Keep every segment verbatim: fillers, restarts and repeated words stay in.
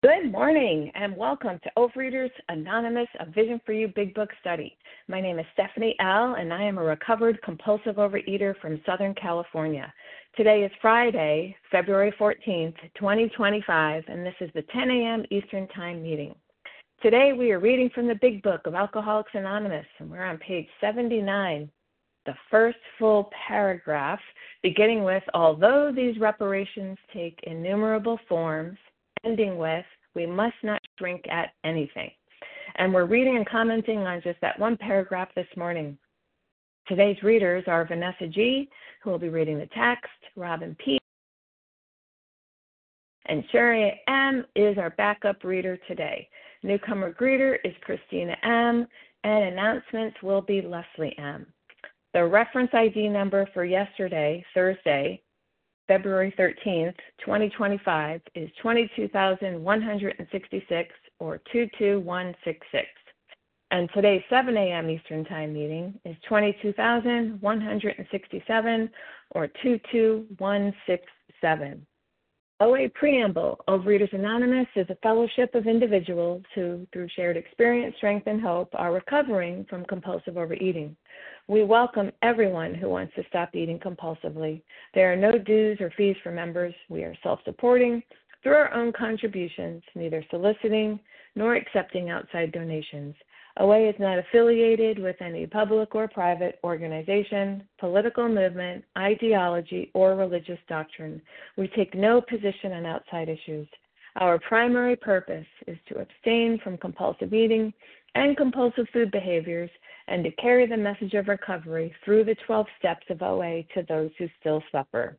Good morning and welcome to Overeaters Anonymous, a Vision for You Big Book Study. My name is Stephanie L. and I am a recovered compulsive overeater from Southern California. Today is Friday, February fourteenth, twenty twenty-five, and this is the ten a.m. Eastern Time meeting. Today we are reading from the Big Book of Alcoholics Anonymous, and we're on page seventy-nine, the first full paragraph, beginning with, although these reparations take innumerable forms, ending with, we must not shrink at anything. And we're reading and commenting on just that one paragraph this morning. Today's readers are Vanessa G., who will be reading the text, Robin P., and Sherry M. is our backup reader today. Newcomer greeter is Christina M., and announcements will be Leslie M. The reference I D number for yesterday, Thursday, February thirteenth, twenty twenty-five, is twenty-two thousand one hundred sixty-six, or two two one six six. And today's seven a.m. Eastern Time meeting is twenty-two thousand one hundred sixty-seven, or two two one six seven. O A Preamble. Overeaters Anonymous is a fellowship of individuals who, through shared experience, strength, and hope, are recovering from compulsive overeating. We welcome everyone who wants to stop eating compulsively. There are no dues or fees for members. We are self-supporting through our own contributions, neither soliciting nor accepting outside donations. O A is not affiliated with any public or private organization, political movement, ideology, or religious doctrine. We take no position on outside issues. Our primary purpose is to abstain from compulsive eating and compulsive food behaviors and to carry the message of recovery through the twelve steps of O A to those who still suffer.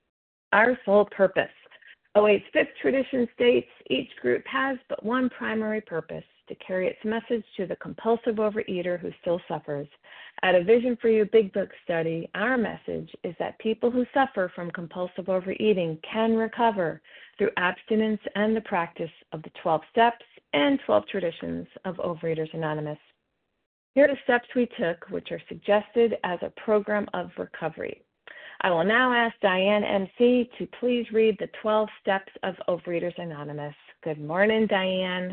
Our sole purpose. O A's fifth tradition states each group has but one primary purpose, to carry its message to the compulsive overeater who still suffers. At a Vision for You Big Book Study, our message is that people who suffer from compulsive overeating can recover through abstinence and the practice of the twelve steps and twelve traditions of Overeaters Anonymous. Here are the steps we took, which are suggested as a program of recovery. I will now ask Diane M C to please read the twelve steps of Overeaters Anonymous. Good morning, Diane.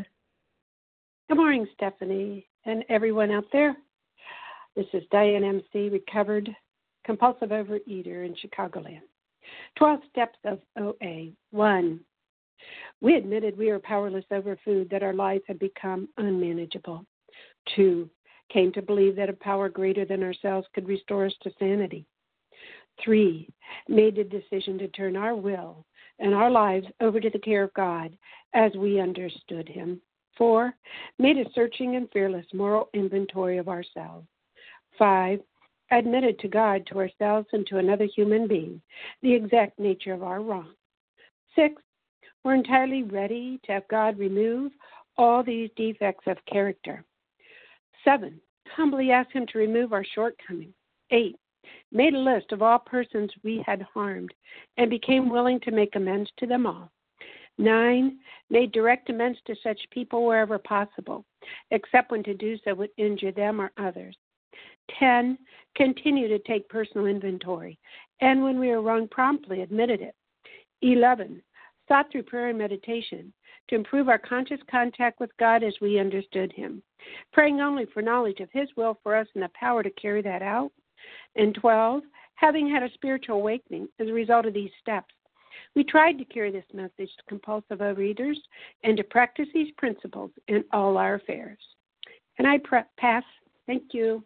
Good morning, Stephanie, and everyone out there. This is Diane M C, recovered compulsive overeater in Chicagoland. twelve steps of O A. One, we admitted we were powerless over food, that our lives had become unmanageable. Two, came to believe that a power greater than ourselves could restore us to sanity. Three, made the decision to turn our will and our lives over to the care of God as we understood Him. Four, made a searching and fearless moral inventory of ourselves. Five, admitted to God, to ourselves, and to another human being the exact nature of our wrong. Six, we're entirely ready to have God remove all these defects of character. Seven, humbly asked Him to remove our shortcomings. Eight, made a list of all persons we had harmed and became willing to make amends to them all. Nine, made direct amends to such people wherever possible, except when to do so would injure them or others. Ten, continue to take personal inventory, and when we were wrong, promptly admitted it. Eleven, sought through prayer and meditation to improve our conscious contact with God as we understood Him, praying only for knowledge of His will for us and the power to carry that out. And twelve, having had a spiritual awakening as a result of these steps, we tried to carry this message to compulsive overeaters and to practice these principles in all our affairs. And I pre- pass. Thank you.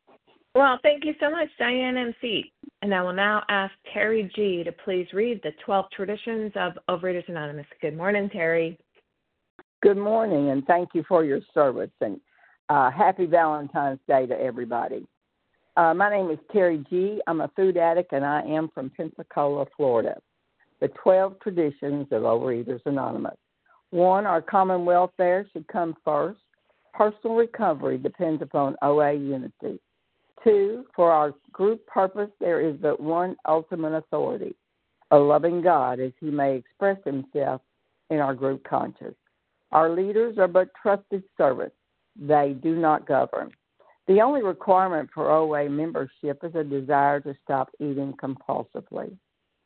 Well, thank you so much, Diane M C. And I will now ask Terry G. to please read the twelve traditions of Overeaters Anonymous. Good morning, Terry. Good morning, and thank you for your service. And uh, happy Valentine's Day to everybody. Uh, my name is Terry G. I'm a food addict, and I am from Pensacola, Florida. The twelve traditions of Overeaters Anonymous. One, our common welfare should come first. Personal recovery depends upon O A unity. Two, for our group purpose, there is but one ultimate authority, a loving God, as He may express Himself in our group conscience. Our leaders are but trusted servants. They do not govern. The only requirement for O A membership is a desire to stop eating compulsively.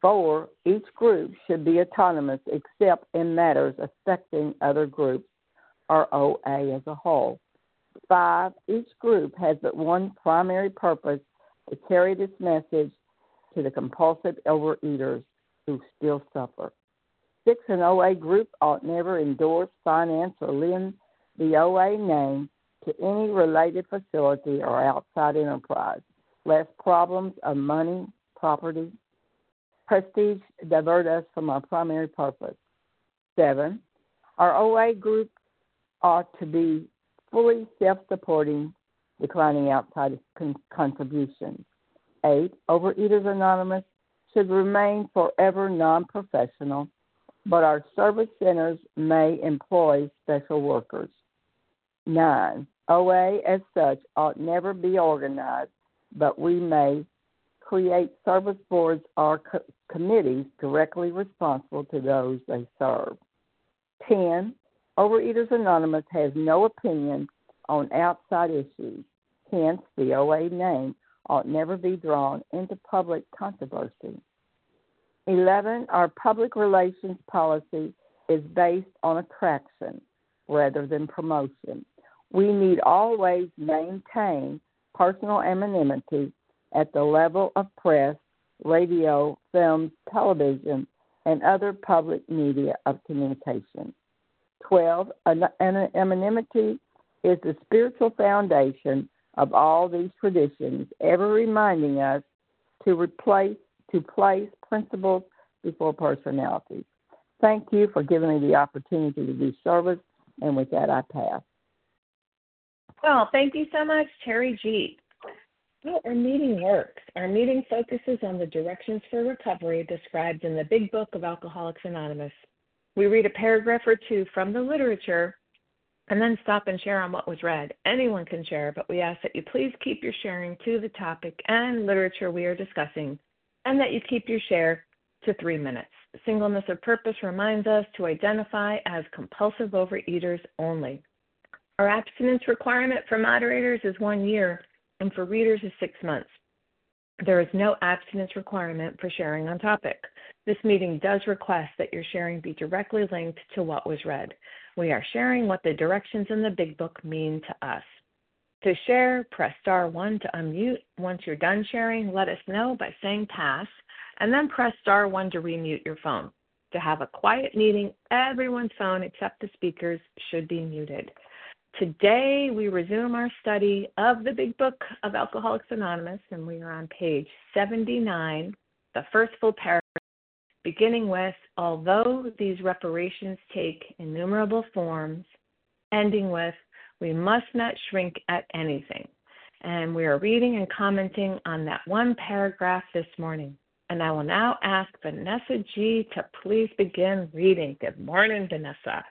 Four, each group should be autonomous except in matters affecting other groups or O A as a whole. Five, each group has but one primary purpose, to carry this message to the compulsive overeaters who still suffer. Six, an O A group ought never endorse, finance, or lend the O A name to any related facility or outside enterprise, lest problems of money, property, prestige divert us from our primary purpose. Seven, our O A group ought to be fully self-supporting, declining outside con- contributions. Eight, Overeaters Anonymous should remain forever non-professional, but our service centers may employ special workers. Nine, O A as such ought never be organized, but we may create service boards or co- committees directly responsible to those they serve. Ten, Overeaters Anonymous has no opinion on outside issues. Hence, the O A name ought never be drawn into public controversy. Eleven, our public relations policy is based on attraction rather than promotion. We need always maintain personal anonymity at the level of press, radio, films, television, and other public media of communication. Twelve, anonymity is the spiritual foundation of all these traditions, ever reminding us to replace to place principles before personalities. Thank you for giving me the opportunity to do service, and with that, I pass. Well, thank you so much, Terry G. How our meeting works. Our meeting focuses on the directions for recovery described in the Big Book of Alcoholics Anonymous. We read a paragraph or two from the literature and then stop and share on what was read. Anyone can share, but we ask that you please keep your sharing to the topic and literature we are discussing, and that you keep your share to three minutes. Singleness of purpose reminds us to identify as compulsive overeaters only. Our abstinence requirement for moderators is one year, and for readers is six months. There is no abstinence requirement for sharing on topic. This meeting does request that your sharing be directly linked to what was read. We are sharing what the directions in the Big Book mean to us. To share, press star one to unmute. Once you're done sharing, let us know by saying pass, and then press star one to remute your phone. To have a quiet meeting, everyone's phone except the speakers should be muted. Today, we resume our study of the Big Book of Alcoholics Anonymous, and we are on page seventy-nine, the first full paragraph, beginning with, although these reparations take innumerable forms, ending with, we must not shrink at anything. And we are reading and commenting on that one paragraph this morning. And I will now ask Vanessa G. to please begin reading. Good morning, Vanessa.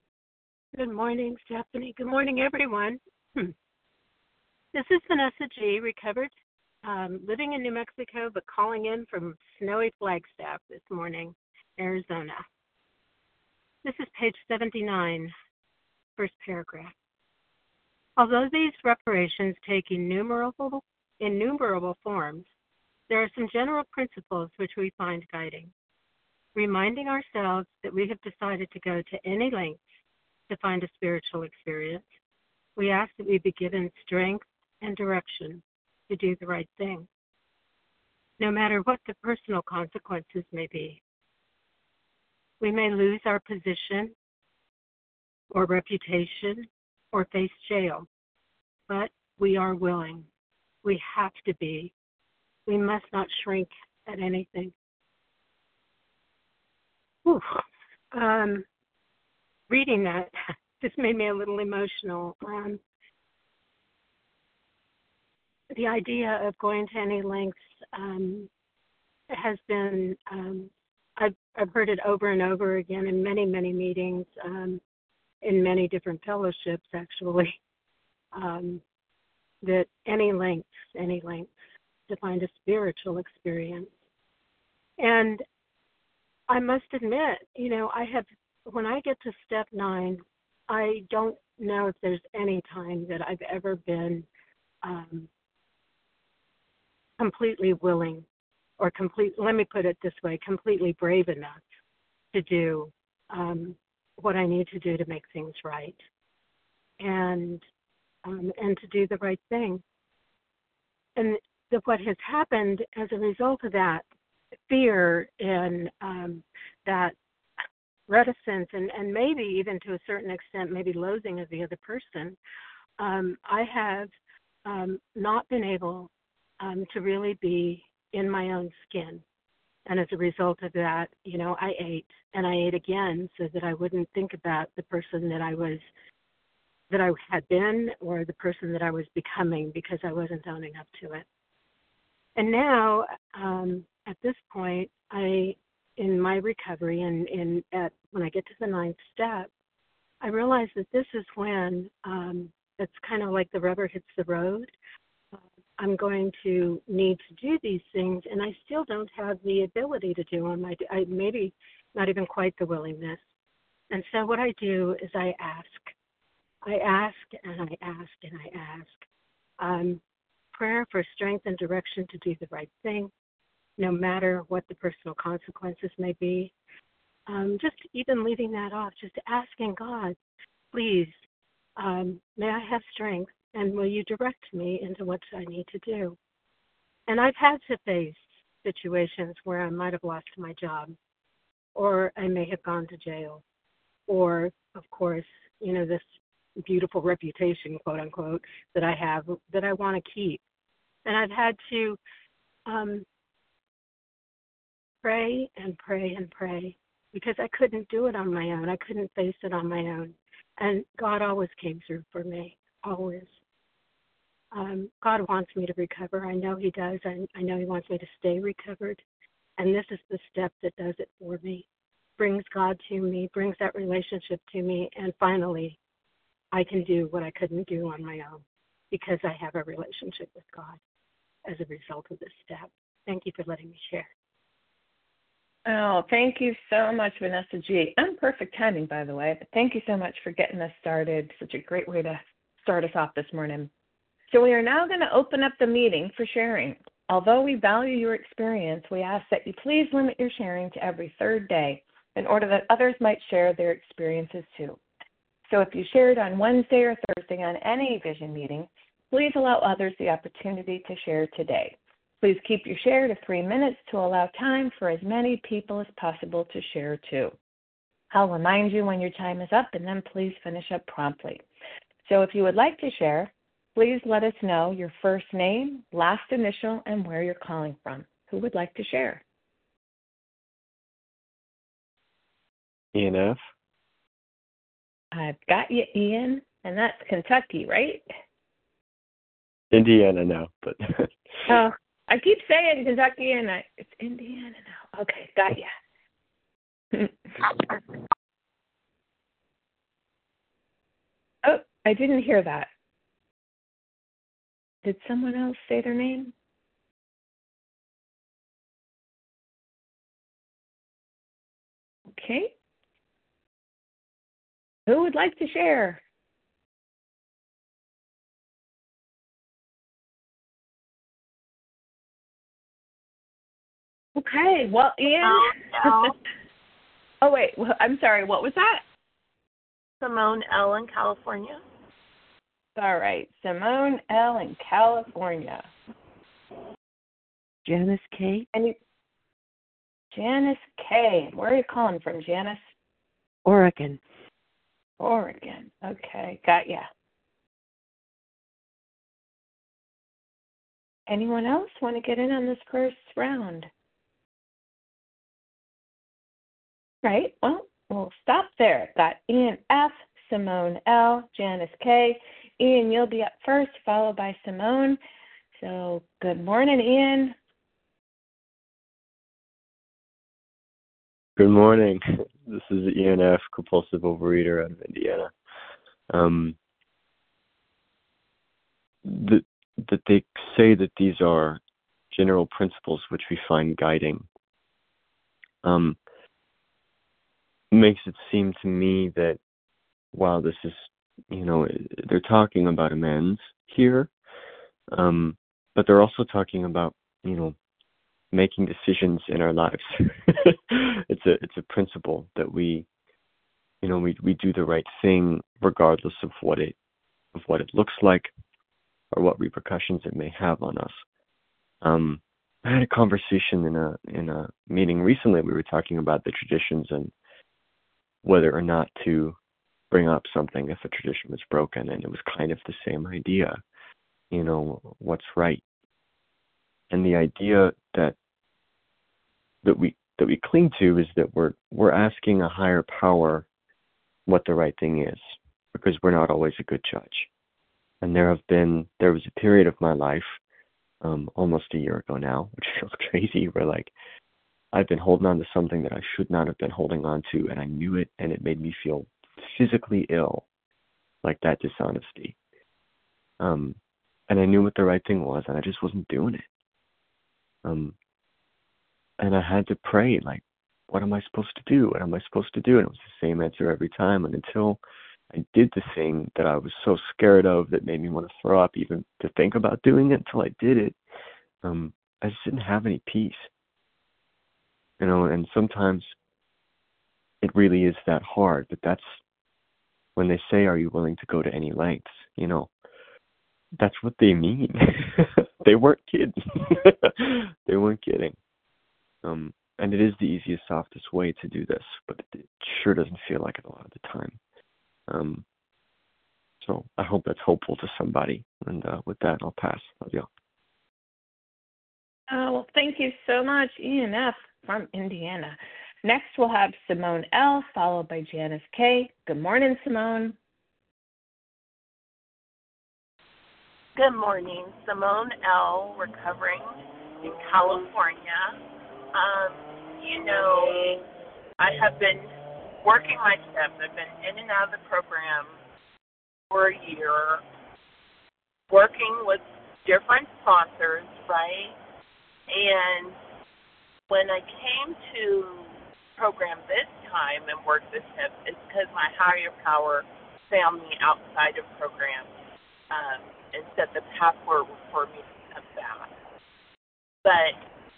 Good morning, Stephanie. Good morning, everyone. Hmm. This is Vanessa G., recovered, um, living in New Mexico, but calling in from snowy Flagstaff this morning, Arizona. This is page seventy-nine, first paragraph. Although these reparations take innumerable, innumerable forms, there are some general principles which we find guiding. Reminding ourselves that we have decided to go to any length to find a spiritual experience, we ask that we be given strength and direction to do the right thing, no matter what the personal consequences may be. We may lose our position or reputation or face jail, but we are willing. We have to be. We must not shrink at anything. Whew. Um, reading that just made me a little emotional. Um, the idea of going to any lengths um, has been, um, I've, I've heard it over and over again in many, many meetings, um, in many different fellowships, actually, um, that any lengths, any lengths to find a spiritual experience. And I must admit, you know, I have, when I get to step nine, I don't know if there's any time that I've ever been um, completely willing or complete, let me put it this way, completely brave enough to do um, what I need to do to make things right, and um, and to do the right thing. And the, what has happened as a result of that fear and um, that reticence, and, and maybe even to a certain extent, maybe loathing of the other person, um, I have um, not been able um, to really be in my own skin. And as a result of that, you know, I ate, and I ate again so that I wouldn't think about the person that I was, that I had been, or the person that I was becoming, because I wasn't owning up to it. And now, um, at this point, I, in my recovery, and in at when I get to the ninth step, I realize that this is when um, it's kind of like the rubber hits the road. Uh, I'm going to need to do these things, and I still don't have the ability to do them. I, I maybe not even quite the willingness. And so what I do is I ask. I ask and I ask and I ask. Um, prayer for strength and direction to do the right thing, no matter what the personal consequences may be. Um, just even leaving that off, just asking God, please, um, may I have strength, and will you direct me into what I need to do? And I've had to face situations where I might have lost my job, or I may have gone to jail, or, of course, you know, this beautiful reputation, quote unquote, that I have that I want to keep. And I've had to um, pray and pray and pray because I couldn't do it on my own. I couldn't face it on my own. And God always came through for me, always. Um, God wants me to recover. I know he does. I, I know he wants me to stay recovered. And this is the step that does it for me. Brings God to me, brings that relationship to me, and finally, I can do what I couldn't do on my own because I have a relationship with God as a result of this step. Thank you for letting me share. Oh, thank you so much, Vanessa G. And perfect timing, by the way. But thank you so much for getting us started. Such a great way to start us off this morning. So we are now going to open up the meeting for sharing. Although we value your experience, we ask that you please limit your sharing to every third day in order that others might share their experiences too. So if you shared on Wednesday or Thursday on any vision meeting, please allow others the opportunity to share today. Please keep your share to three minutes to allow time for as many people as possible to share too. I'll remind you when your time is up, and then please finish up promptly. So if you would like to share, please let us know your first name, last initial, and where you're calling from. Who would like to share? Ian F. I've got you, Ian, and that's Kentucky, right? Indiana now, but Oh, I keep saying Kentucky, and I, it's Indiana now. Okay, got you. Oh, I didn't hear that. Did someone else say their name? Okay. Who would like to share? Okay. Well, Ian. No, no. Oh, wait. Well, I'm sorry. What was that? Simone L. in California. All right. Simone L. in California. Janice K. And you, Janice K. Where are you calling from, Janice? Oregon. Oregon. Okay. Got ya. Anyone else want to get in on this first round? Right. Well, we'll stop there. Got Ian F., Simone L., Janice K. Ian, you'll be up first, followed by Simone. So good morning, Ian. Good morning. This is Ian F., compulsive overeater out of Indiana. Um, the, that they say that these are general principles which we find guiding. Um, makes it seem to me that while this is, you know, they're talking about amends here, um, but they're also talking about, you know, making decisions in our lives. it's a it's a principle that we, you know, we we do the right thing regardless of what it of what it looks like or what repercussions it may have on us. Um, I had a conversation in a in a meeting recently. We were talking about the traditions and whether or not to bring up something if a tradition was broken, and it was kind of the same idea. You know, what's right, and the idea that that we that we cling to is that we're we're asking a higher power what the right thing is, because we're not always a good judge. And there have been there was a period of my life, um, almost a year ago now, which feels crazy, where like I've been holding on to something that I should not have been holding on to, and I knew it, and it made me feel physically ill, like that dishonesty. Um, and I knew what the right thing was, and I just wasn't doing it. Um, and I had to pray, like, what am I supposed to do? What am I supposed to do? And it was the same answer every time. And until I did the thing that I was so scared of that made me want to throw up even to think about doing it, until I did it, um, I just didn't have any peace. You know, and sometimes it really is that hard, but that's when they say, are you willing to go to any lengths? You know, that's what they mean. They weren't kidding. They weren't kidding. Um, and it is the easiest, softest way to do this, but it sure doesn't feel like it a lot of the time. Um, so I hope that's hopeful to somebody. And uh, with that, I'll pass. Love y'all. Oh, well, thank you so much, Ian F. from Indiana. Next, we'll have Simone L., followed by Janice K. Good morning, Simone. Good morning. Simone L., recovering in California. Um, you know, I have been working my steps. I've been in and out of the program for a year, working with different sponsors, right? And when I came to program this time and work the steps, it's because my higher power found me outside of program um, and set the path forward for me to come back. But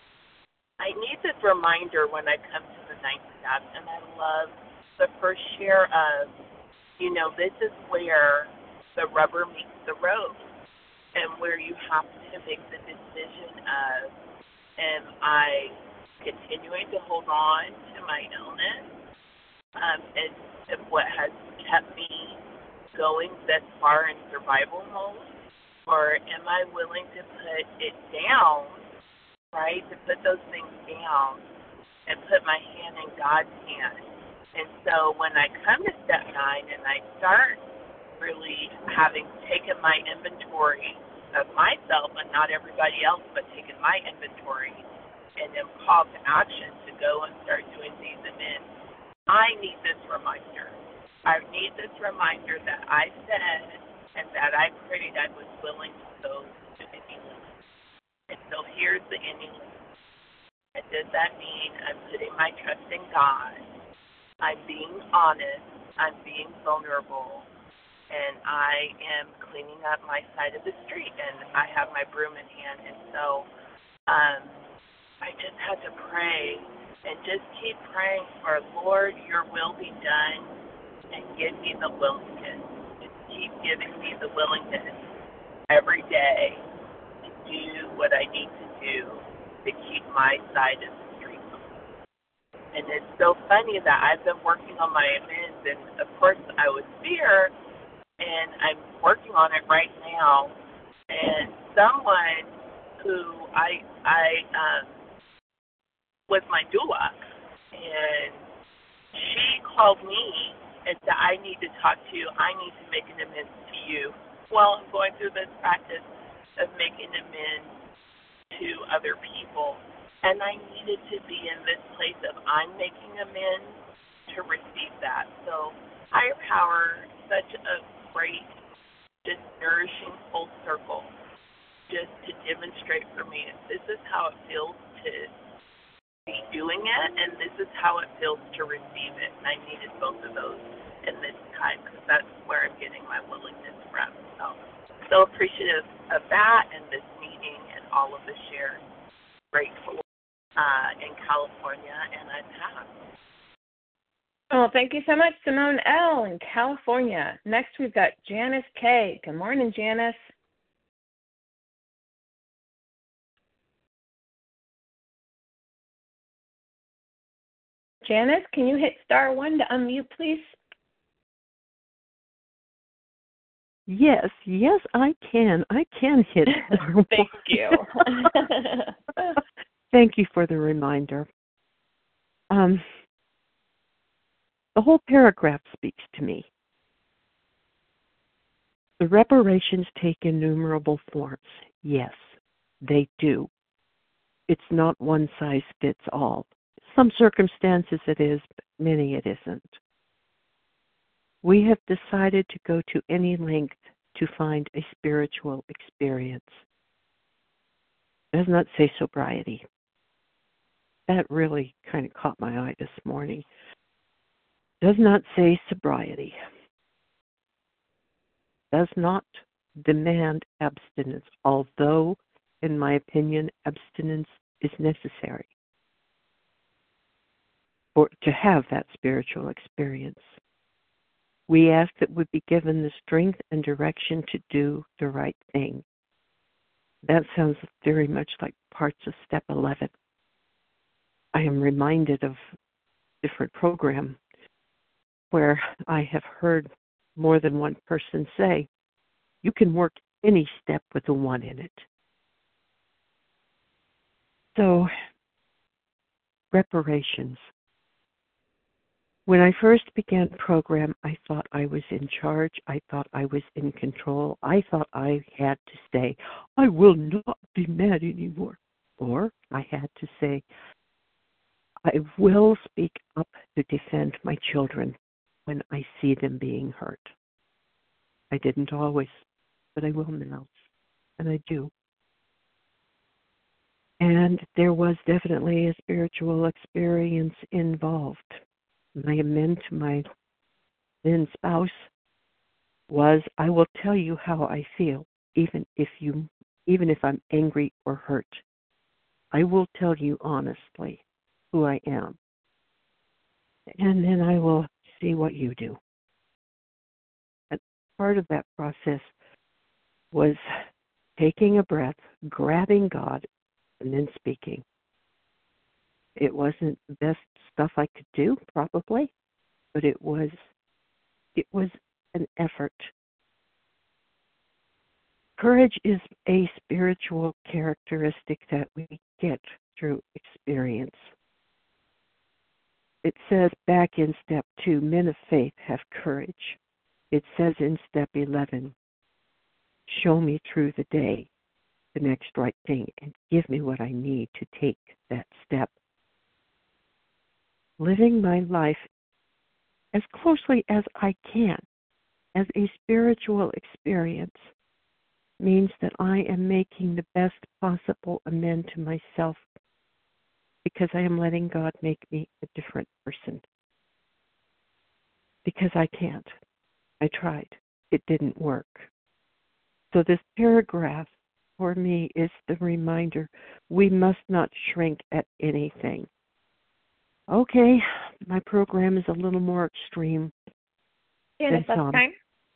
I need this reminder when I come to the ninth step, and I love the first share of, you know, this is where the rubber meets the road, and where you have to make the decision of, am I continuing to hold on to my illness um, and, and what has kept me going this far in survival mode, or am I willing to put it down, right, to put those things down and put my hand in God's hand? And so when I come to step nine and I start really having taken my inventory of myself and not everybody else, but taken my inventory and am called to action to go and start doing these amends, I need this reminder. I need this reminder that I said and that I prayed I was willing to go to any limit. And so here's the any limit. And does that mean I'm putting my trust in God? I'm being honest. I'm being vulnerable. And I am cleaning up my side of the street, and I have my broom in hand. And so um, I just had to pray and just keep praying for, Lord, your will be done, and give me the willingness. Just keep giving me the willingness every day to do what I need to do to keep my side of the street. And it's so funny that I've been working on my amends, and of course I was fear, and I'm working on it right now. And someone who I I um, was my doula, and she called me and said, I need to talk to you. I need to make an amends to you. Well, I'm going through this practice of making amends to other people, and I needed to be in this place of I'm making amends to receive that. So higher power, such a great, just nourishing full circle, just to demonstrate for me, this is how it feels to be doing it, and this is how it feels to receive it. And I needed both of those in this time, because that's where I'm getting my willingness from. So, so appreciative of that and this meeting and all of the shares. Grateful. uh, in California, and I pass. Oh, thank you so much, Simone L. in California. Next, we've got Janice K. Good morning, Janice. Janice, can you hit star one to unmute, please? Yes, yes, I can. I can hit star one. Thank you. Thank you for the reminder. Um, the whole paragraph speaks to me. The reparations take innumerable forms. Yes, they do. It's not one size fits all. Some circumstances it is, but many it isn't. We have decided to go to any length to find a spiritual experience. It does not say sobriety. That really kind of caught my eye this morning. It does not say sobriety. It does not demand abstinence, although, in my opinion, abstinence is necessary for to have that spiritual experience. We ask that we be given the strength and direction to do the right thing. That sounds very much like parts of step eleven. I am reminded of a different program where I have heard more than one person say, you can work any step with a one in it. So, reparations. When I first began the program, I thought I was in charge. I thought I was in control. I thought I had to say, I will not be mad anymore. Or I had to say, I will speak up to defend my children when I see them being hurt. I didn't always, but I will now. And I do. And there was definitely a spiritual experience involved. My amend to my then spouse was, I will tell you how I feel, even if you, even if I'm angry or hurt. I will tell you honestly who I am. And then I will see what you do. And part of that process was taking a breath, grabbing God, and then speaking. It wasn't the best stuff I could do, probably, but it was it was an effort. Courage is a spiritual characteristic that we get through experience. It says back in step two, men of faith have courage. It says in step eleven, show me through the day the next right thing and give me what I need to take that step. Living my life as closely as I can as a spiritual experience means that I am making the best possible amend to myself because I am letting God make me a different person. Because I can't. I tried. It didn't work. So this paragraph for me is the reminder we must not shrink at anything. Okay, my program is a little more extreme Yeah, than that's some, time.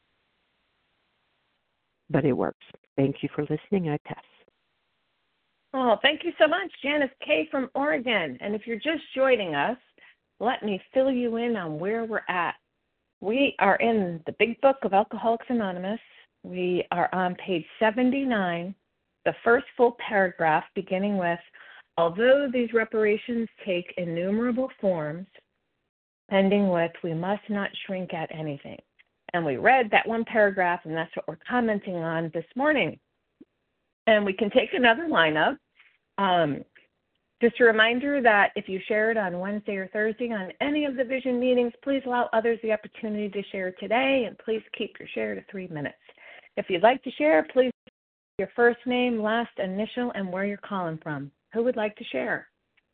but it works. Thank you for listening. I pass. Oh, thank you so much, Janice K. from Oregon. And if you're just joining us, let me fill you in on where we're at. We are in the Big Book of Alcoholics Anonymous. We are on page seventy-nine, the first full paragraph beginning with, although these reparations take innumerable forms, ending with, we must not shrink at anything. And we read that one paragraph, and that's what we're commenting on this morning. And we can take another line up. Um, just a reminder that if you share it on Wednesday or Thursday on any of the vision meetings, please allow others the opportunity to share today, and please keep your share to three minutes. If you'd like to share, please your first name, last initial, and where you're calling from. Who would like to share?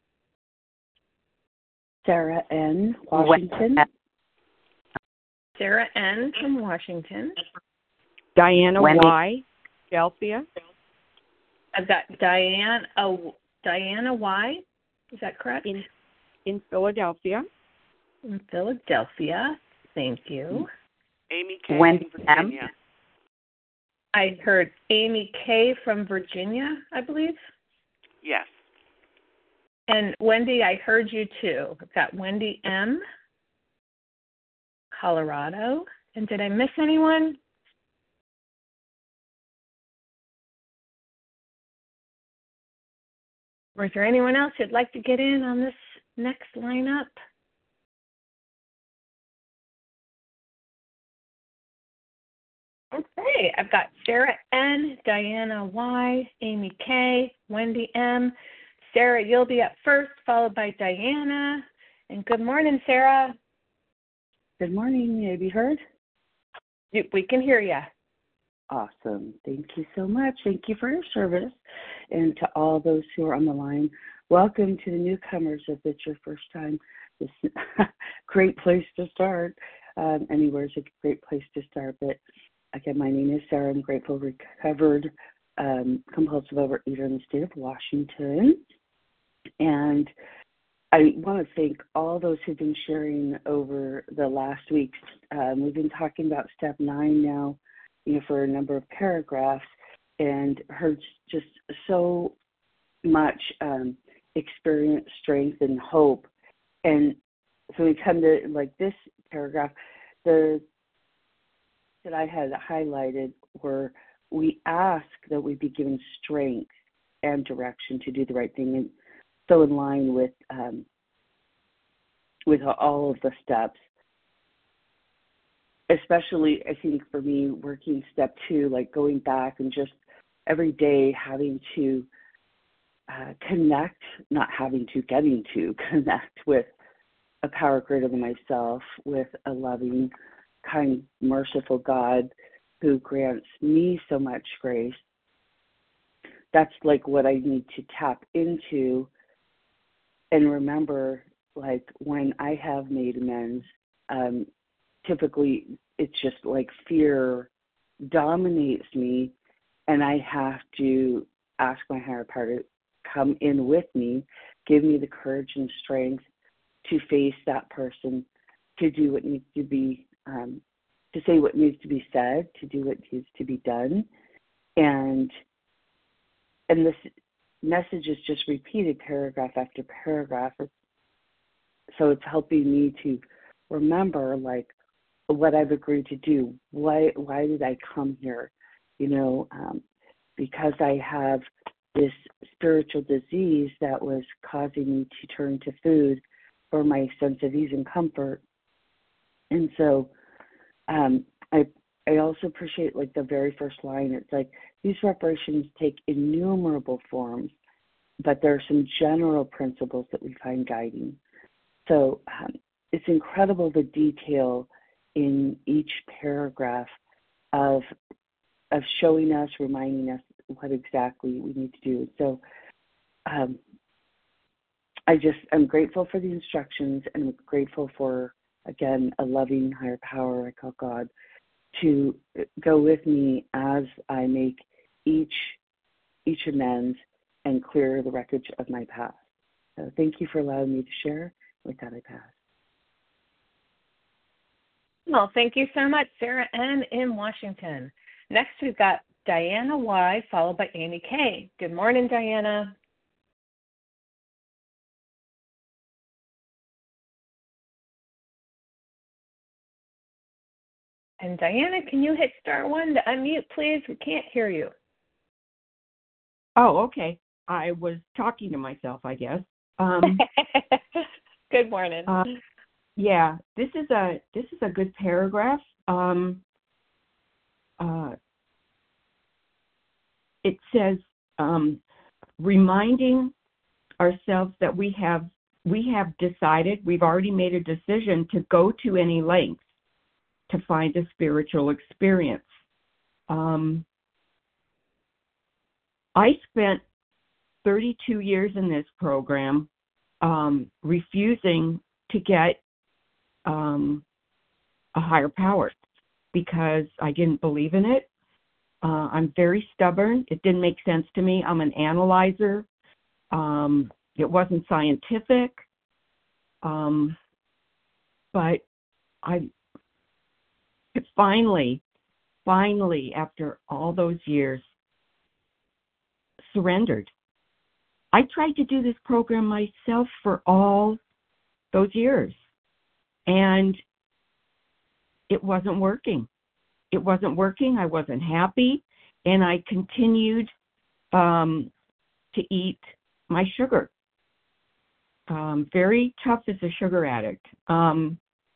Sarah N., Washington. Sarah N. from Washington. Diana Wendy. Y., Philadelphia. I've got Diane, oh, Diana Y. Is that correct? In, in Philadelphia. In Philadelphia. Thank you. Amy K. Wendy in Virginia. M. I heard Amy K. from Virginia, I believe. Yes. And Wendy, I heard you too. I've got Wendy M., Colorado. And did I miss anyone? Or is there anyone else who'd like to get in on this next lineup? Okay, I've got Sarah N., Diana Y., Amy K., Wendy M. Sarah, you'll be up first, followed by Diana. And good morning, Sarah. Good morning. May I be heard? You, we can hear you. Awesome. Thank you so much. Thank you for your service. And to all those who are on the line, welcome to the newcomers. If it's your first time, this is a great place to start. Um, anywhere is a great place to start. But again, my name is Sarah. I'm grateful, recovered um, compulsive overeater in the state of Washington. And I want to thank all those who've been sharing over the last weeks. Um, we've been talking about step nine now, you know, for a number of paragraphs, and heard just so much um, experience, strength, and hope. And so we come to like this paragraph, the that I had highlighted were we ask that we be given strength and direction to do the right thing, and so in line with um, with all of the steps. Especially, I think for me, working step two, like going back and just every day having to uh, connect, not having to, getting to connect with a power greater than myself, with a loving, kind, merciful God who grants me so much grace. That's like what I need to tap into and remember, like when I have made amends, um, typically it's just like fear dominates me, and I have to ask my higher power to come in with me, give me the courage and strength to face that person, to do what needs to be, um, to say what needs to be said, to do what needs to be done. And and this message is just repeated paragraph after paragraph. So it's helping me to remember, like, what I've agreed to do. Why why did I come here? You know, um, because I have this spiritual disease that was causing me to turn to food for my sense of ease and comfort. And so um, I I also appreciate, like, the very first line. It's like, these reparations take innumerable forms, but there are some general principles that we find guiding. So um, it's incredible the detail in each paragraph of of showing us, reminding us what exactly we need to do. So um, I just, I'm grateful for the instructions, and I'm grateful for, again, a loving higher power I call God to go with me as I make each each amends and clear the wreckage of my past. So thank you for allowing me to share. With that, I pass. Well, thank you so much, Sarah N. in Washington. Next, we've got Diana Y., followed by Amy K. Good morning, Diana. And Diana, can you hit star one to unmute, please? We can't hear you. Oh, okay. I was talking to myself, I guess. Um, Good morning. Uh, yeah, this is a this is a good paragraph. Um, uh, it says um, reminding ourselves that we have we have decided, we've already made a decision to go to any lengths to find a spiritual experience. Um, I spent thirty-two years in this program um, refusing to get um, a higher power because I didn't believe in it. Uh, I'm very stubborn. It didn't make sense to me. I'm an analyzer. Um, it wasn't scientific, um, but I finally, finally, after all those years, surrendered. I tried to do this program myself for all those years, and it wasn't working. It wasn't working. I wasn't happy, and I continued um, to eat my sugar. Um, very tough as a sugar addict. Um,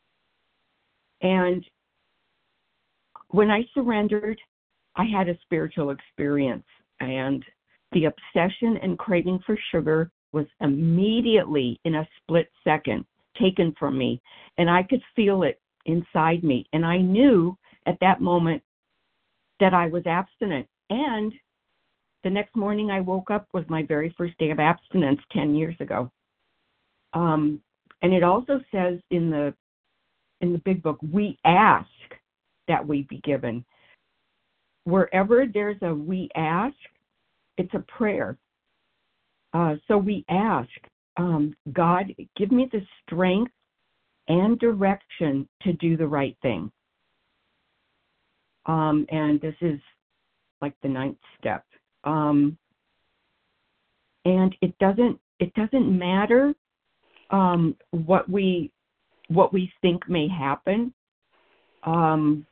and when I surrendered, I had a spiritual experience, and the obsession and craving for sugar was immediately, in a split second, taken from me, and I could feel it inside me. And I knew at that moment that I was abstinent. And the next morning I woke up was my very first day of abstinence ten years ago. Um, and it also says in the in the big book, we ask that we be given. Wherever there's a we ask, it's a prayer. Uh, so we ask, um, God, give me the strength and direction to do the right thing. Um, and this is like the ninth step. Um, and it doesn't it doesn't matter um, what we what we think may happen. Um,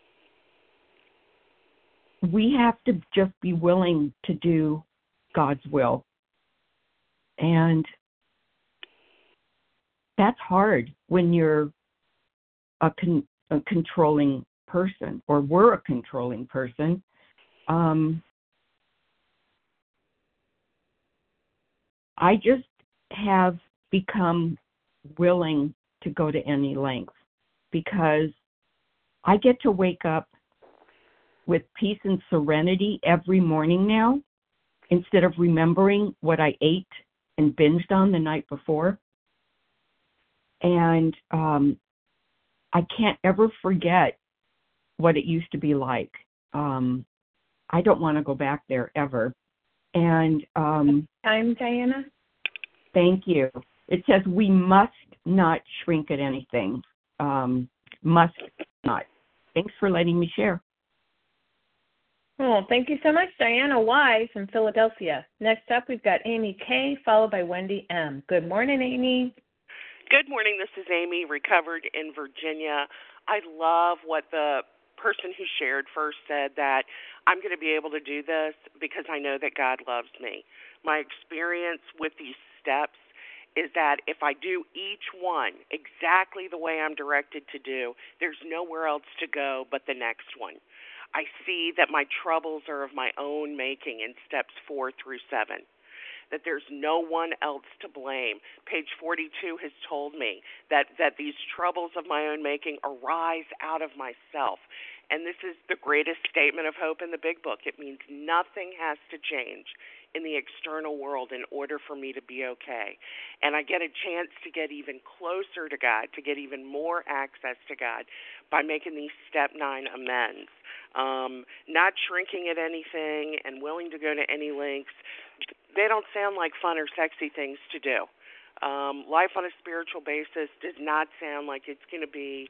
we have to just be willing to do God's will. And that's hard when you're a, con- a controlling person, or we're a controlling person. Um, I just have become willing to go to any length because I get to wake up with peace and serenity every morning now, instead of remembering what I ate and binged on the night before. And um, I can't ever forget what it used to be like. Um, I don't want to go back there ever. And um, time, Diana. Thank you. It says we must not shrink at anything. Um, must not. Thanks for letting me share. Well, thank you so much, Diana Y. from Philadelphia. Next up, we've got Amy K., followed by Wendy M. Good morning, Amy. Good morning. This is Amy, recovered in Virginia. I love what the person who shared first said, that I'm going to be able to do this because I know that God loves me. My experience with these steps is that if I do each one exactly the way I'm directed to do, there's nowhere else to go but the next one. I see that my troubles are of my own making in steps four through seven, that there's no one else to blame. Page forty-two has told me that, that these troubles of my own making arise out of myself. And this is the greatest statement of hope in the big book. It means nothing has to change in the external world in order for me to be okay. And I get a chance to get even closer to God, to get even more access to God by making these step nine amends. Um, not shrinking at anything and willing to go to any lengths. They don't sound like fun or sexy things to do. Um, life on a spiritual basis does not sound like it's going to be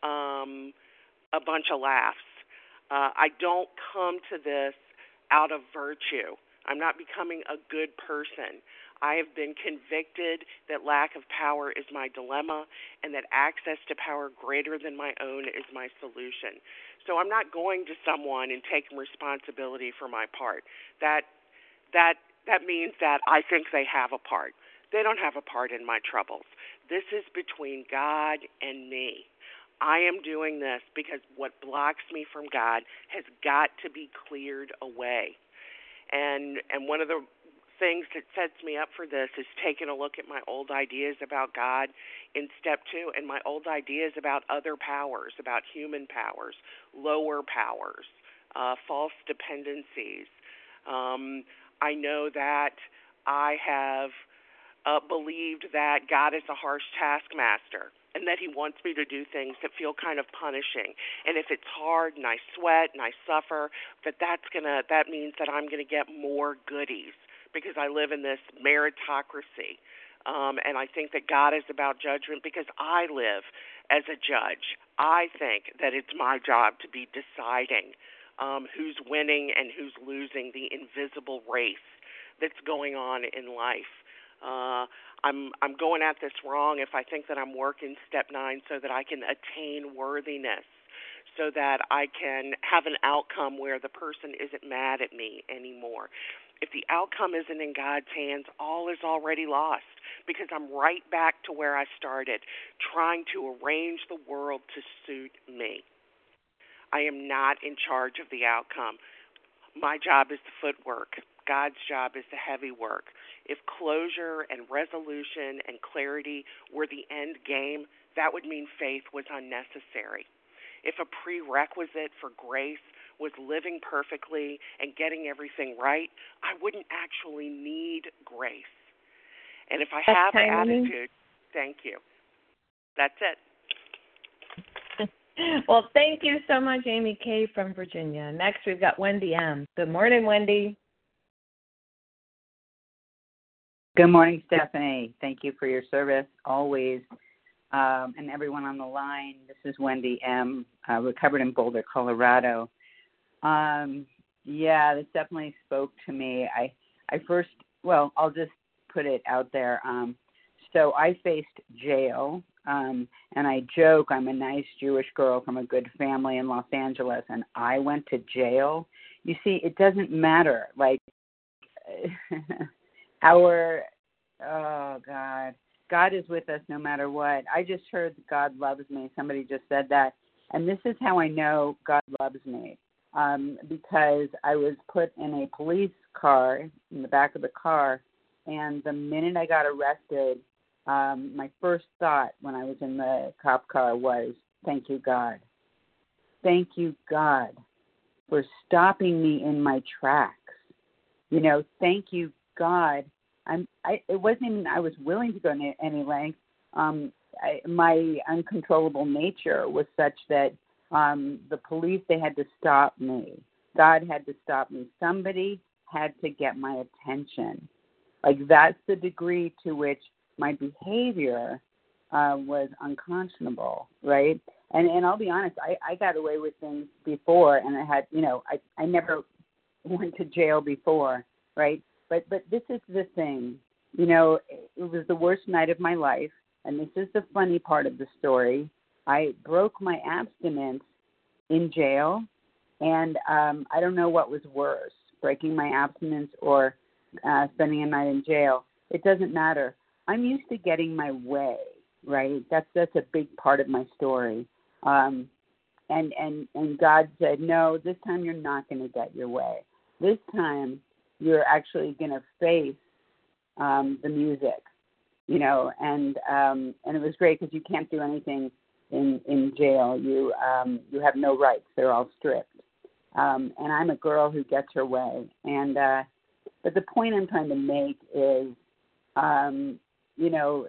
um, a bunch of laughs. Uh, I don't come to this out of virtue. I'm not becoming a good person. I have been convicted that lack of power is my dilemma and that access to power greater than my own is my solution. So I'm not going to someone and taking responsibility for my part. That that that means that I think they have a part. They don't have a part in my troubles. This is between God and me. I am doing this because what blocks me from God has got to be cleared away. And and one of the things that sets me up for this is taking a look at my old ideas about God in step two, and my old ideas about other powers, about human powers, lower powers, uh, false dependencies. Um, I know that I have uh, believed that God is a harsh taskmaster, and that he wants me to do things that feel kind of punishing. And if it's hard and I sweat and I suffer, that that's gonna that means that I'm gonna get more goodies because I live in this meritocracy. Um, and I think that God is about judgment because I live as a judge. I think that it's my job to be deciding um, who's winning and who's losing the invisible race that's going on in life. Uh, I'm I'm going at this wrong if I think that I'm working step nine so that I can attain worthiness, so that I can have an outcome where the person isn't mad at me anymore. If the outcome isn't in God's hands, all is already lost because I'm right back to where I started, trying to arrange the world to suit me. I am not in charge of the outcome. My job is the footwork. God's job is the heavy work. If closure and resolution and clarity were the end game, that would mean faith was unnecessary. If a prerequisite for grace was living perfectly and getting everything right, I wouldn't actually need grace. And if I That's have timing. attitude, thank you. That's it. Well, thank you so much, Amy K. from Virginia. Next, we've got Wendy M. Good morning, Wendy. Good morning, Stephanie. Thank you for your service always. Um, and everyone on the line, this is Wendy M., uh, recovered in Boulder, Colorado. Um, yeah, this definitely spoke to me. I, I first, well, I'll just put it out there. Um, so I faced jail, um, and I joke I'm a nice Jewish girl from a good family in Los Angeles, and I went to jail. You see, it doesn't matter. Like, our, oh, God. God is with us no matter what. I just heard God loves me. Somebody just said that. And this is how I know God loves me, um, because I was put in a police car, in the back of the car, and the minute I got arrested, um, my first thought when I was in the cop car was, thank you, God. Thank you, God, for stopping me in my tracks. You know, thank you, God. I'm, I, it wasn't even I was willing to go any, any length. Um, I, my uncontrollable nature was such that um, the police, they had to stop me. God had to stop me. Somebody had to get my attention. Like, that's the degree to which my behavior uh, was unconscionable, right? And and I'll be honest, I, I got away with things before, and I had, you know, I, I never went to jail before, right? But but this is the thing, you know, it was the worst night of my life, and this is the funny part of the story. I broke my abstinence in jail, and um, I don't know what was worse, breaking my abstinence or uh, spending a night in jail. It doesn't matter. I'm used to getting my way, right? That's that's a big part of my story. Um, and, and, and God said, no, this time you're not going to get your way. This time you're actually going to face um, the music, you know, and um, and it was great because you can't do anything in, in jail. You um, you have no rights. They're all stripped. Um, and I'm a girl who gets her way. And uh, but the point I'm trying to make is, um, you know,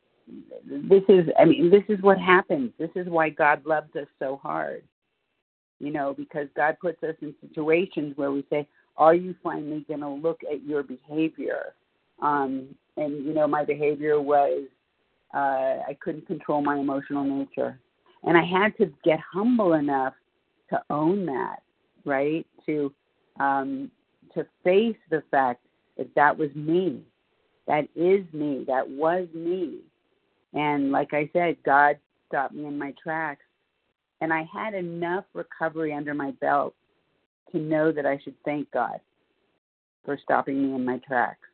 this is, I mean, this is what happens. This is why God loves us so hard, you know, because God puts us in situations where we say, are you finally going to look at your behavior? Um, and, you know, my behavior was uh, I couldn't control my emotional nature. And I had to get humble enough to own that, right, to um, to face the fact that that was me. That is me. That was me. And like I said, God stopped me in my tracks. And I had enough recovery under my belt to know that I should thank God for stopping me in my tracks,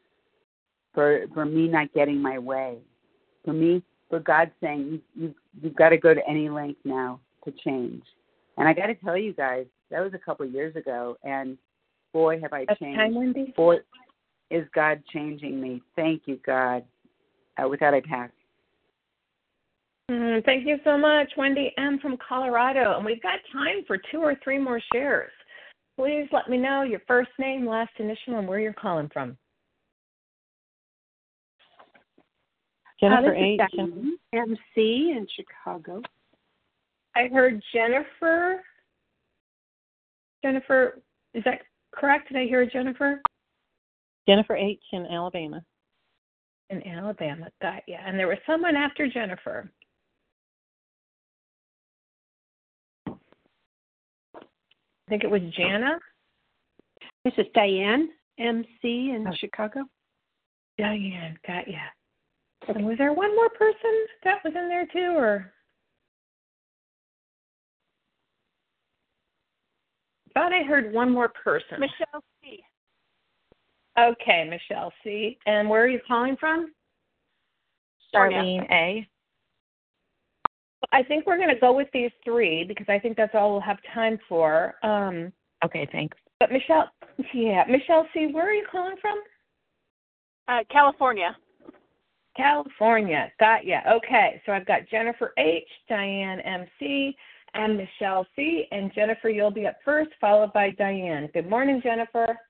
for for me not getting my way, for me, for God saying, you, you, you've got to go to any length now to change. And I got to tell you guys, that was a couple of years ago, and boy, have I That's changed. time, Wendy. Boy, is God changing me. Thank you, God. Uh, with that, I pass. Mm, thank you so much, Wendy M. from Colorado. And we've got time for two or three more shares. Please let me know your first name, last initial, and where you're calling from. Jennifer Uh, H. M C in Chicago. I heard Jennifer. Jennifer, is that correct? Did I hear Jennifer? Jennifer H. in Alabama. In Alabama, got ya. And there was someone after Jennifer. I think it was Jana. This is Diane, M C in oh. Chicago. Diane, got ya. Okay. And was there one more person that was in there too, or? I thought I heard one more person. Michelle C. Okay, Michelle C. And where are you calling from? Charlene A. I think we're going to go with these three because I think that's all we'll have time for. Um, okay, thanks. But Michelle, yeah, Michelle C., where are you calling from? Uh, California. California. Got ya. Okay, so I've got Jennifer H., Diane M C., and Michelle C. And Jennifer, you'll be up first, followed by Diane. Good morning, Jennifer.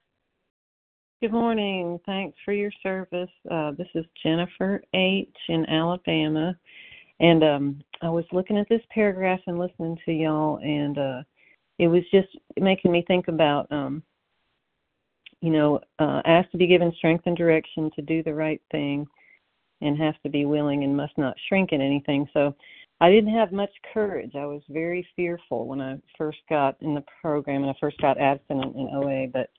Good morning. Thanks for your service. Uh, this is Jennifer H. in Alabama. And um, I was looking at this paragraph and listening to y'all, and uh, it was just making me think about, um, you know, uh, asked to be given strength and direction to do the right thing and have to be willing and must not shrink in anything. So I didn't have much courage. I was very fearful when I first got in the program and I first got abstinent in O A, but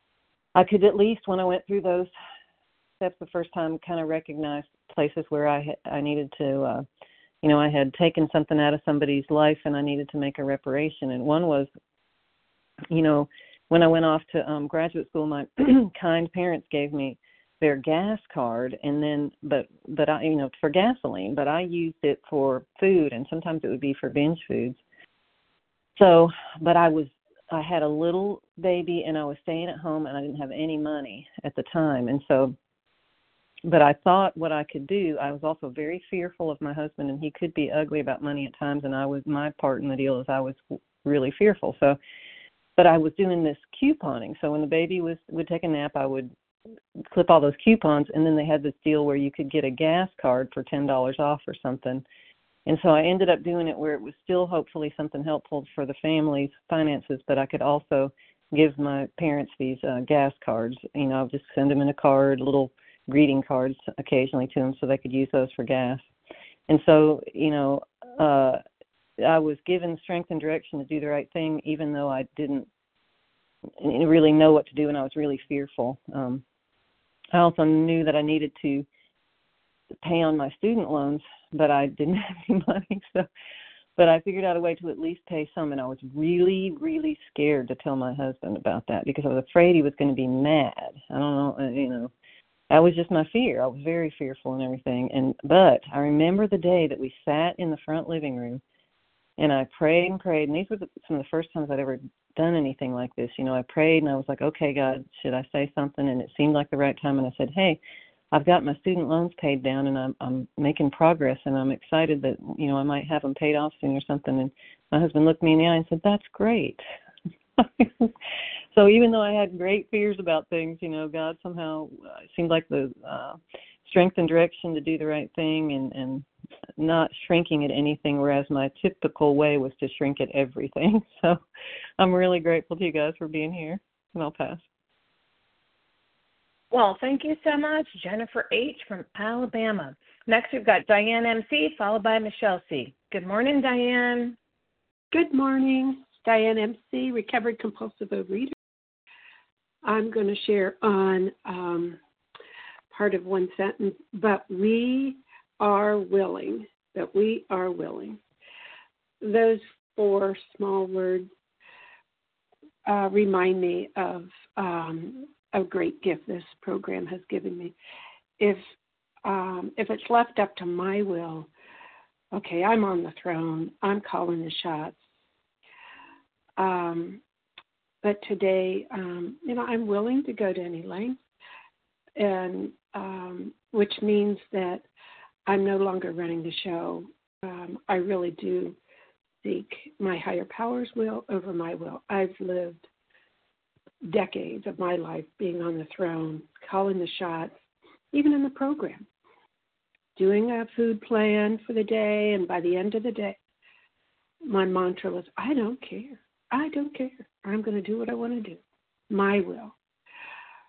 I could at least, when I went through those steps the first time, kind of recognize places where I I needed to, uh, you know, I had taken something out of somebody's life and I needed to make a reparation. And one was, you know, when I went off to um, graduate school, my kind parents gave me their gas card, and then, but, but I, you know, for gasoline, but I used it for food, and sometimes it would be for binge foods. So, but I was, I had a little baby, and I was staying at home, and I didn't have any money at the time, and so, but I thought what I could do. I was also very fearful of my husband, and he could be ugly about money at times, and I was, my part in the deal is I was really fearful. So, but I was doing this couponing. So when the baby was would take a nap, I would clip all those coupons, and then they had this deal where you could get a gas card for ten dollars off or something. And so I ended up doing it where it was still hopefully something helpful for the family's finances, but I could also give my parents these uh, gas cards. You know, I would just send them in a card, little greeting cards occasionally to them so they could use those for gas. And so, you know, uh, I was given strength and direction to do the right thing, even though I didn't really know what to do and I was really fearful. Um, I also knew that I needed to pay on my student loans, but I didn't have any money. So, but I figured out a way to at least pay some, and I was really, really scared to tell my husband about that because I was afraid he was going to be mad. I don't know, you know, that was just my fear. I was very fearful and everything. And but I remember the day that we sat in the front living room, and I prayed and prayed, and these were some of the first times I'd ever done anything like this. You know, I prayed, and I was like, okay, God, should I say something? And it seemed like the right time, and I said, hey, I've got my student loans paid down, and I'm I'm making progress, and I'm excited that, you know, I might have them paid off soon or something. And my husband looked me in the eye and said, that's great. So even though I had great fears about things, you know, God somehow uh, seemed like the uh, strength and direction to do the right thing and, and not shrinking at anything, whereas my typical way was to shrink at everything. So I'm really grateful to you guys for being here, and I'll pass. Well, thank you so much, Jennifer H. from Alabama. Next, we've got Diane M C, followed by Michelle C. Good morning, Diane. Good morning. Diane M C, recovered compulsive overeater. I'm going to share on um, part of one sentence, but we are willing, but we are willing. Those four small words uh, remind me of um, a great gift this program has given me. If um, if it's left up to my will, okay, I'm on the throne. I'm calling the shots. Um, but today, um, you know, I'm willing to go to any length, and um, which means that I'm no longer running the show. Um, I really do seek my higher power's will over my will. I've lived decades of my life being on the throne, calling the shots, even in the program, doing a food plan for the day, and by the end of the day, my mantra was, I don't care. I don't care. I'm going to do what I want to do. My will.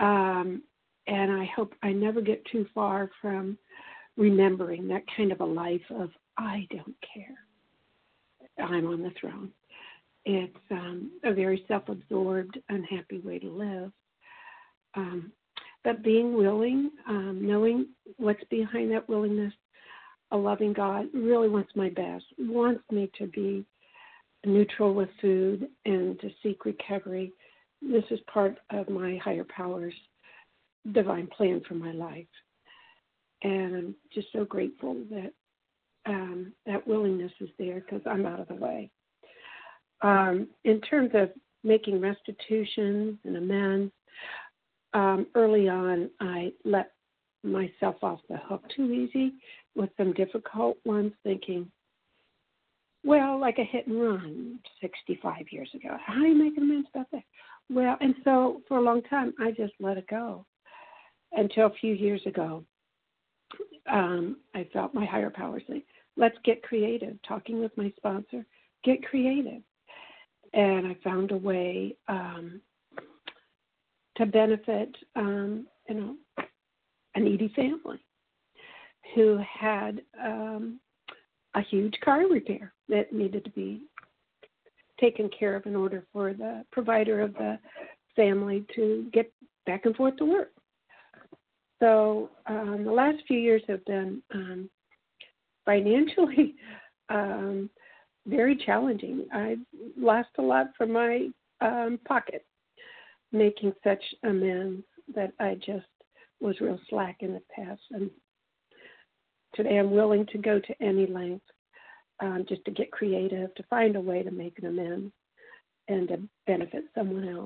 Um, and I hope I never get too far from remembering that kind of a life of, I don't care. I'm on the throne. It's um, a very self-absorbed, unhappy way to live. Um, but being willing, um, knowing what's behind that willingness, a loving God really wants my best, wants me to be neutral with food and to seek recovery. This is part of my higher power's divine plan for my life. And I'm just so grateful that um, that willingness is there because I'm out of the way. Um, in terms of making restitution and amends, um, early on I let myself off the hook too easy with some difficult ones, thinking, well, like a hit and run sixty-five years ago. How do you make amends about that? Well, and so for a long time, I just let it go until a few years ago. Um, I felt my higher power say, let's get creative. Talking with my sponsor, get creative. And I found a way um, to benefit, um, you know, a needy family who had um, a huge car repair that needed to be taken care of in order for the provider of the family to get back and forth to work. So um, the last few years have been um, financially um, very challenging. I've lost a lot from my um, pocket, making such amends that I just was real slack in the past. And today I'm willing to go to any length um, just to get creative, to find a way to make an amends and to benefit someone else.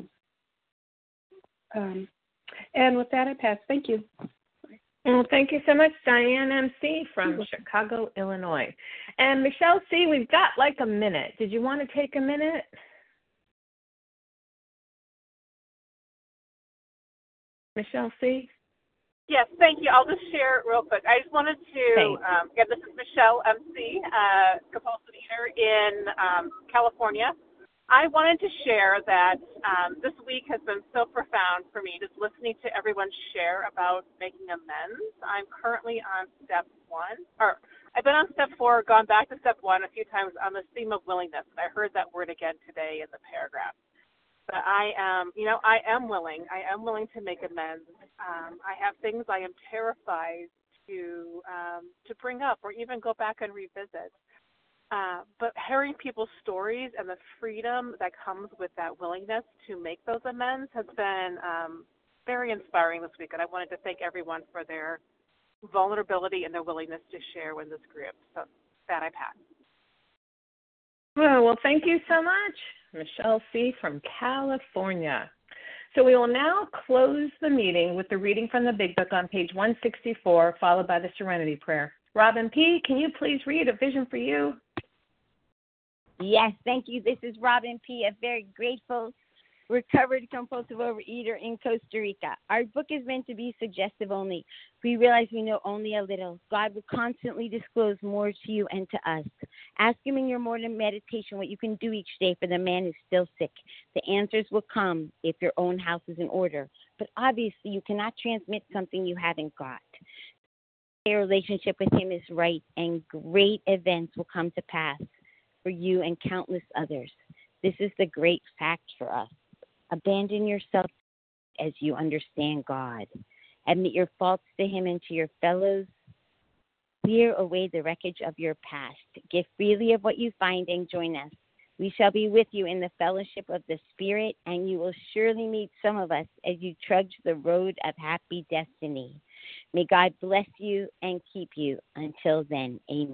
Um, and with that, I pass. Thank you. Well, thank you so much, Diane M C from Chicago, Illinois. And Michelle C., we've got like a minute. Did you want to take a minute? Michelle C.? Yes, thank you. I'll just share it real quick. I just wanted to, um, again, this is Michelle M C, uh, compulsive eater in um, California. I wanted to share that um, this week has been so profound for me, just listening to everyone share about making amends. I'm currently on step one, or I've been on step four, gone back to step one a few times on this theme of willingness. I heard that word again today in the paragraph. But I am, you know, I am willing. I am willing to make amends. Um, I have things I am terrified to um, to bring up or even go back and revisit. Uh, but hearing people's stories and the freedom that comes with that willingness to make those amends has been um, very inspiring this week. And I wanted to thank everyone for their vulnerability and their willingness to share with this group. So that I pass. Well, well, thank you so much, Michelle C. from California. So we will now close the meeting with the reading from the Big Book on page one sixty-four, followed by the Serenity Prayer. Robin P., can you please read A Vision for You? Yes, thank you. This is Robin P., a very grateful, recovered compulsive overeater in Costa Rica. Our book is meant to be suggestive only. We realize we know only a little. God will constantly disclose more to you and to us. Ask him in your morning meditation what you can do each day for the man who's still sick. The answers will come if your own house is in order. But obviously, you cannot transmit something you haven't got. Your relationship with him is right, and great events will come to pass for you and countless others. This is the great fact for us. Abandon yourself as you understand God. Admit your faults to him and to your fellows. Clear away the wreckage of your past. Give freely of what you find and join us. We shall be with you in the fellowship of the Spirit, and you will surely meet some of us as you trudge the road of happy destiny. May God bless you and keep you. Until then, amen.